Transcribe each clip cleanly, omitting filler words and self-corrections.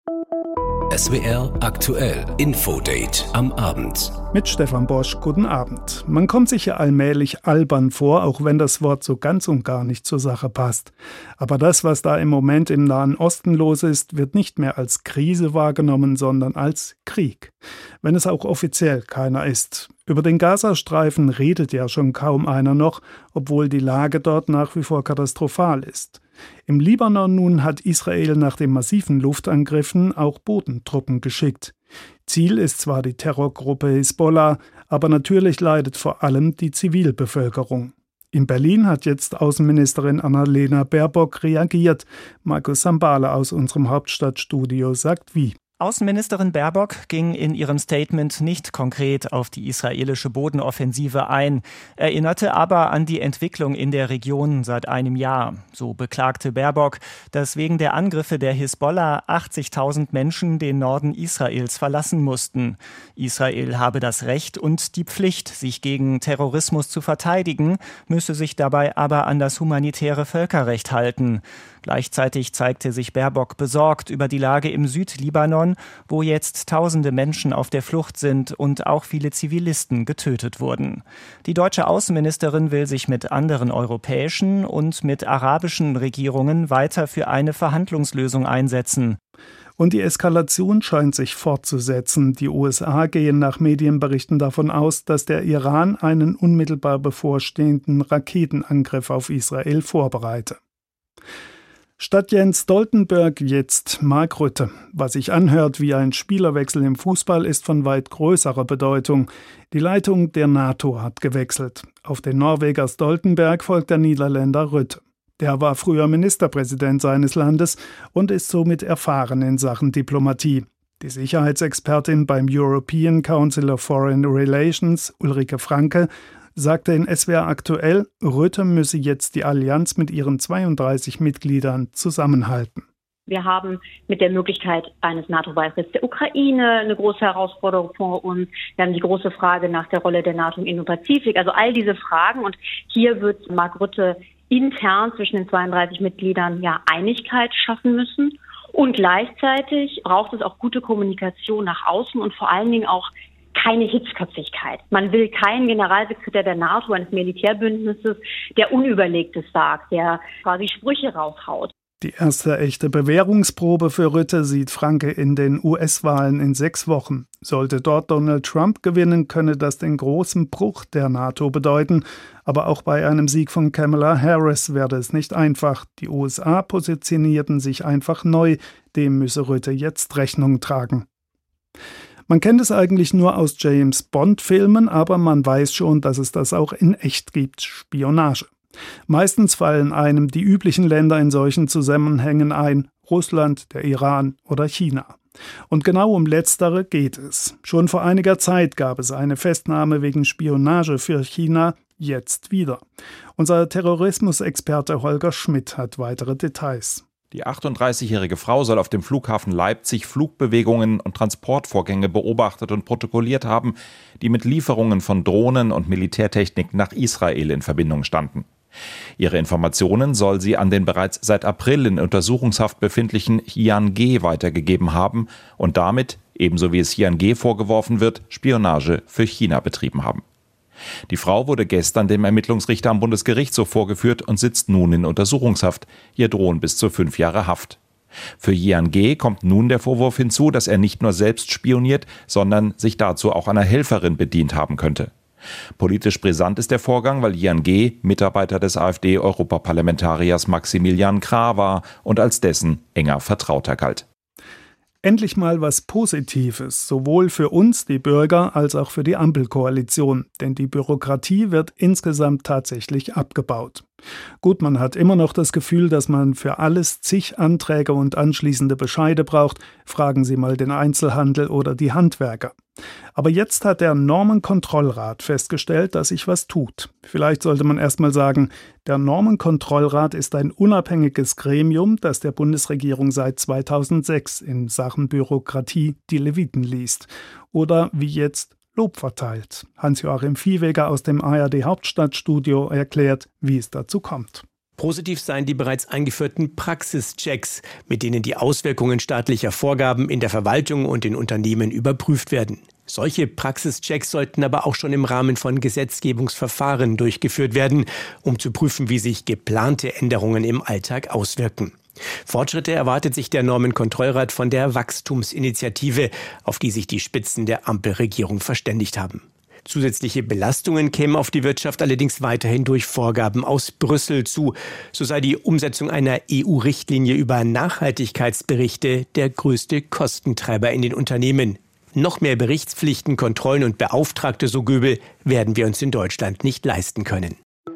SWR aktuell Infodate am Abend. Mit Stefan Bosch, guten Abend. Man kommt sich ja allmählich albern vor, auch wenn das Wort so ganz und gar nicht zur Sache passt. Aber das, was da im Moment im Nahen Osten los ist, wird nicht mehr als Krise wahrgenommen, sondern als Krieg. Wenn es auch offiziell keiner ist. Über den Gazastreifen redet ja schon kaum einer noch, obwohl die Lage dort nach wie vor katastrophal ist. Im Libanon nun hat Israel nach den massiven Luftangriffen auch Bodentruppen geschickt. Ziel ist zwar die Terrorgruppe Hisbollah, aber natürlich leidet vor allem die Zivilbevölkerung. In Berlin hat jetzt Außenministerin Annalena Baerbock reagiert. Markus Sambale aus unserem Hauptstadtstudio sagt wie. Außenministerin Baerbock ging in ihrem Statement nicht konkret auf die israelische Bodenoffensive ein, erinnerte aber an die Entwicklung in der Region seit einem Jahr. So beklagte Baerbock, dass wegen der Angriffe der Hisbollah 80.000 Menschen den Norden Israels verlassen mussten. Israel habe das Recht und die Pflicht, sich gegen Terrorismus zu verteidigen, müsse sich dabei aber an das humanitäre Völkerrecht halten. Gleichzeitig zeigte sich Baerbock besorgt über die Lage im Südlibanon, wo jetzt tausende Menschen auf der Flucht sind und auch viele Zivilisten getötet wurden. Die deutsche Außenministerin will sich mit anderen europäischen und mit arabischen Regierungen weiter für eine Verhandlungslösung einsetzen. Und die Eskalation scheint sich fortzusetzen. Die USA gehen nach Medienberichten davon aus, dass der Iran einen unmittelbar bevorstehenden Raketenangriff auf Israel vorbereite. Statt Jens Stoltenberg jetzt Mark Rutte. Was sich anhört wie ein Spielerwechsel im Fußball, ist von weit größerer Bedeutung. Die Leitung der NATO hat gewechselt. Auf den Norweger Stoltenberg folgt der Niederländer Rutte. Der war früher Ministerpräsident seines Landes und ist somit erfahren in Sachen Diplomatie. Die Sicherheitsexpertin beim European Council of Foreign Relations, Ulrike Franke, sagte in SWR aktuell, Rutte müsse jetzt die Allianz mit ihren 32 Mitgliedern zusammenhalten. Wir haben mit der Möglichkeit eines NATO-Beitritts der Ukraine eine große Herausforderung vor uns. Wir haben die große Frage nach der Rolle der NATO im Indo-Pazifik. Also all diese Fragen. Und hier wird Mark Rutte intern zwischen den 32 Mitgliedern Einigkeit schaffen müssen. Und gleichzeitig braucht es auch gute Kommunikation nach außen und vor allen Dingen auch keine Hitzköpfigkeit. Man will keinen Generalsekretär der NATO, eines Militärbündnisses, der Unüberlegtes sagt, der quasi Sprüche raushaut. Die erste echte Bewährungsprobe für Rutte sieht Franke in den US-Wahlen in 6 Wochen. Sollte dort Donald Trump gewinnen, könne das den großen Bruch der NATO bedeuten. Aber auch bei einem Sieg von Kamala Harris werde es nicht einfach. Die USA positionierten sich einfach neu. Dem müsse Rutte jetzt Rechnung tragen. Man kennt es eigentlich nur aus James-Bond-Filmen, aber man weiß schon, dass es das auch in echt gibt, Spionage. Meistens fallen einem die üblichen Länder in solchen Zusammenhängen ein, Russland, der Iran oder China. Und genau um letztere geht es. Schon vor einiger Zeit gab es eine Festnahme wegen Spionage für China, jetzt wieder. Unser Terrorismusexperte Holger Schmidt hat weitere Details. Die 38-jährige Frau soll auf dem Flughafen Leipzig Flugbewegungen und Transportvorgänge beobachtet und protokolliert haben, die mit Lieferungen von Drohnen und Militärtechnik nach Israel in Verbindung standen. Ihre Informationen soll sie an den bereits seit April in Untersuchungshaft befindlichen Jian Ge weitergegeben haben und damit, ebenso wie es Jian Ge vorgeworfen wird, Spionage für China betrieben haben. Die Frau wurde gestern dem Ermittlungsrichter am Bundesgerichtshof vorgeführt und sitzt nun in Untersuchungshaft. Ihr drohen bis zu 5 Jahre Haft. Für Jian Ge kommt nun der Vorwurf hinzu, dass er nicht nur selbst spioniert, sondern sich dazu auch einer Helferin bedient haben könnte. Politisch brisant ist der Vorgang, weil Jian Ge Mitarbeiter des AfD-Europaparlamentariers Maximilian Krah war und als dessen enger Vertrauter galt. Endlich mal was Positives, sowohl für uns, die Bürger, als auch für die Ampelkoalition. Denn die Bürokratie wird insgesamt tatsächlich abgebaut. Gut, man hat immer noch das Gefühl, dass man für alles zig Anträge und anschließende Bescheide braucht. Fragen Sie mal den Einzelhandel oder die Handwerker. Aber jetzt hat der Normenkontrollrat festgestellt, dass sich was tut. Vielleicht sollte man erst mal sagen, der Normenkontrollrat ist ein unabhängiges Gremium, das der Bundesregierung seit 2006 in Sachen Bürokratie die Leviten liest. Oder wie jetzt Lob verteilt. Hans-Joachim Viehweger aus dem ARD Hauptstadtstudio erklärt, wie es dazu kommt. Positiv seien die bereits eingeführten Praxischecks, mit denen die Auswirkungen staatlicher Vorgaben in der Verwaltung und in Unternehmen überprüft werden. Solche Praxischecks sollten aber auch schon im Rahmen von Gesetzgebungsverfahren durchgeführt werden, um zu prüfen, wie sich geplante Änderungen im Alltag auswirken. Fortschritte erwartet sich der Normenkontrollrat von der Wachstumsinitiative, auf die sich die Spitzen der Ampelregierung verständigt haben. Zusätzliche Belastungen kämen auf die Wirtschaft allerdings weiterhin durch Vorgaben aus Brüssel zu. So sei die Umsetzung einer EU-Richtlinie über Nachhaltigkeitsberichte der größte Kostentreiber in den Unternehmen. Noch mehr Berichtspflichten, Kontrollen und Beauftragte, so Göbel, werden wir uns in Deutschland nicht leisten können.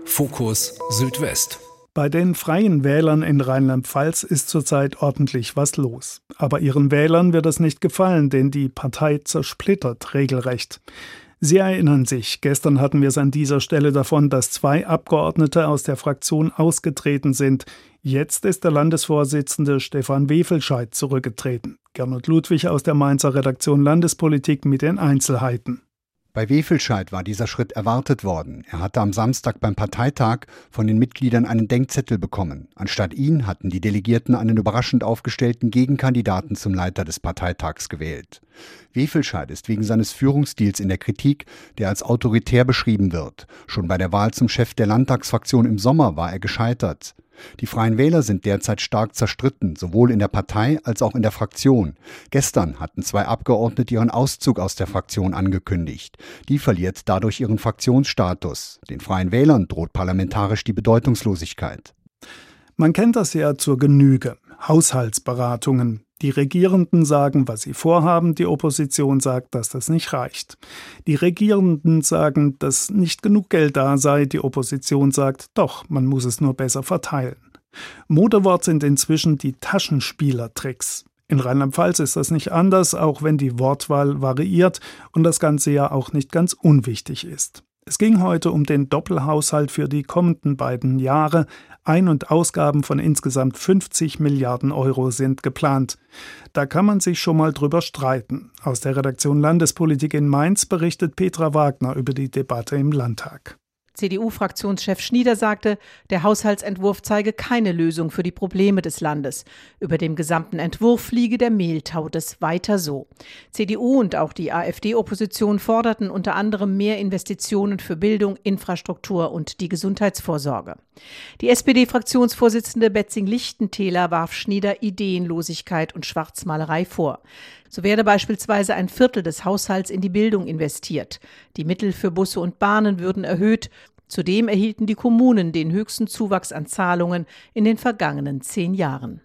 Fokus Südwest. Bei den Freien Wählern in Rheinland-Pfalz ist zurzeit ordentlich was los. Aber ihren Wählern wird es nicht gefallen, denn die Partei zersplittert regelrecht. Sie erinnern sich, gestern hatten wir es an dieser Stelle davon, dass 2 Abgeordnete aus der Fraktion ausgetreten sind. Jetzt ist der Landesvorsitzende Stefan Wefelscheid zurückgetreten. Gernot Ludwig aus der Mainzer Redaktion Landespolitik mit den Einzelheiten. Bei Wefelscheid war dieser Schritt erwartet worden. Er hatte am Samstag beim Parteitag von den Mitgliedern einen Denkzettel bekommen. Anstatt ihn hatten die Delegierten einen überraschend aufgestellten Gegenkandidaten zum Leiter des Parteitags gewählt. Wefelscheid ist wegen seines Führungsstils in der Kritik, der als autoritär beschrieben wird. Schon bei der Wahl zum Chef der Landtagsfraktion im Sommer war er gescheitert. Die Freien Wähler sind derzeit stark zerstritten, sowohl in der Partei als auch in der Fraktion. Gestern hatten 2 Abgeordnete ihren Auszug aus der Fraktion angekündigt. Die verliert dadurch ihren Fraktionsstatus. Den Freien Wählern droht parlamentarisch die Bedeutungslosigkeit. Man kennt das ja zur Genüge. Haushaltsberatungen. Die Regierenden sagen, was sie vorhaben, die Opposition sagt, dass das nicht reicht. Die Regierenden sagen, dass nicht genug Geld da sei, die Opposition sagt, doch, man muss es nur besser verteilen. Modewort sind inzwischen die Taschenspielertricks. In Rheinland-Pfalz ist das nicht anders, auch wenn die Wortwahl variiert und das Ganze ja auch nicht ganz unwichtig ist. Es ging heute um den Doppelhaushalt für die kommenden beiden Jahre. Ein- und Ausgaben von insgesamt 50 Milliarden Euro sind geplant. Da kann man sich schon mal drüber streiten. Aus der Redaktion Landespolitik in Mainz berichtet Petra Wagner über die Debatte im Landtag. CDU-Fraktionschef Schnieder sagte, der Haushaltsentwurf zeige keine Lösung für die Probleme des Landes. Über dem gesamten Entwurf liege der Mehltau des weiter so. CDU und auch die AfD-Opposition forderten unter anderem mehr Investitionen für Bildung, Infrastruktur und die Gesundheitsvorsorge. Die SPD-Fraktionsvorsitzende Betzing-Lichtentäler warf Schnieder Ideenlosigkeit und Schwarzmalerei vor. So werde beispielsweise 1/4 des Haushalts in die Bildung investiert. Die Mittel für Busse und Bahnen würden erhöht. Zudem erhielten die Kommunen den höchsten Zuwachs an Zahlungen in den vergangenen 10 Jahren.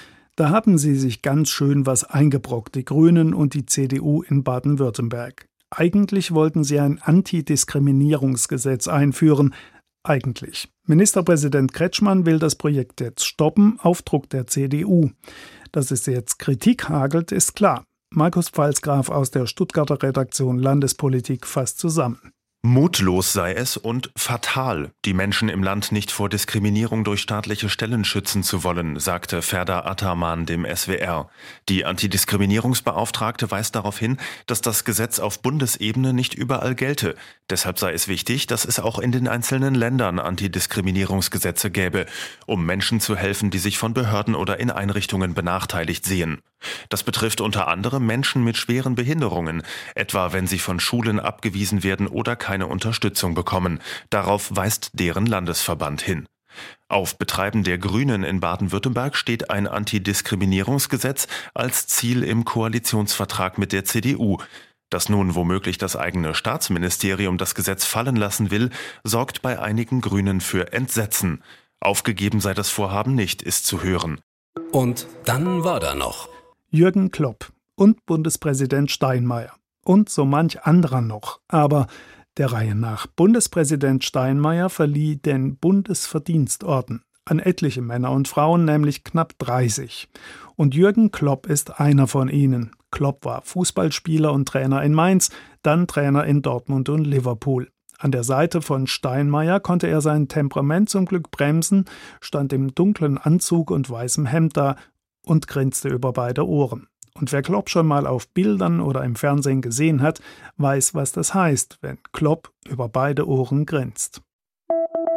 Da haben sie sich ganz schön was eingebrockt, die Grünen und die CDU in Baden-Württemberg. Eigentlich wollten sie ein Antidiskriminierungsgesetz einführen. Eigentlich. Ministerpräsident Kretschmann will das Projekt jetzt stoppen, auf Druck der CDU. Dass es jetzt Kritik hagelt, ist klar. Markus Pfalzgraf aus der Stuttgarter Redaktion Landespolitik fasst zusammen. Mutlos sei es und fatal, die Menschen im Land nicht vor Diskriminierung durch staatliche Stellen schützen zu wollen, sagte Ferda Ataman dem SWR. Die Antidiskriminierungsbeauftragte weist darauf hin, dass das Gesetz auf Bundesebene nicht überall gelte. Deshalb sei es wichtig, dass es auch in den einzelnen Ländern Antidiskriminierungsgesetze gäbe, um Menschen zu helfen, die sich von Behörden oder in Einrichtungen benachteiligt sehen. Das betrifft unter anderem Menschen mit schweren Behinderungen, etwa wenn sie von Schulen abgewiesen werden oder keine Unterstützung bekommen. Darauf weist deren Landesverband hin. Auf Betreiben der Grünen in Baden-Württemberg steht ein Antidiskriminierungsgesetz als Ziel im Koalitionsvertrag mit der CDU. Dass nun womöglich das eigene Staatsministerium das Gesetz fallen lassen will, sorgt bei einigen Grünen für Entsetzen. Aufgegeben sei das Vorhaben nicht, ist zu hören. Und dann war da noch Jürgen Klopp und Bundespräsident Steinmeier und so manch anderer noch. Aber der Reihe nach. Bundespräsident Steinmeier verlieh den Bundesverdienstorden an etliche Männer und Frauen, nämlich knapp 30. Und Jürgen Klopp ist einer von ihnen. Klopp war Fußballspieler und Trainer in Mainz, dann Trainer in Dortmund und Liverpool. An der Seite von Steinmeier konnte er sein Temperament zum Glück bremsen, stand im dunklen Anzug und weißem Hemd da und grinste über beide Ohren. Und wer Klopp schon mal auf Bildern oder im Fernsehen gesehen hat, weiß, was das heißt, wenn Klopp über beide Ohren grinst.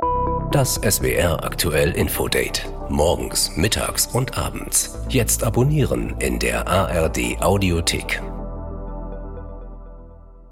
Das SWR aktuell Infodate. Morgens, mittags und abends. Jetzt abonnieren in der ARD Audiothek.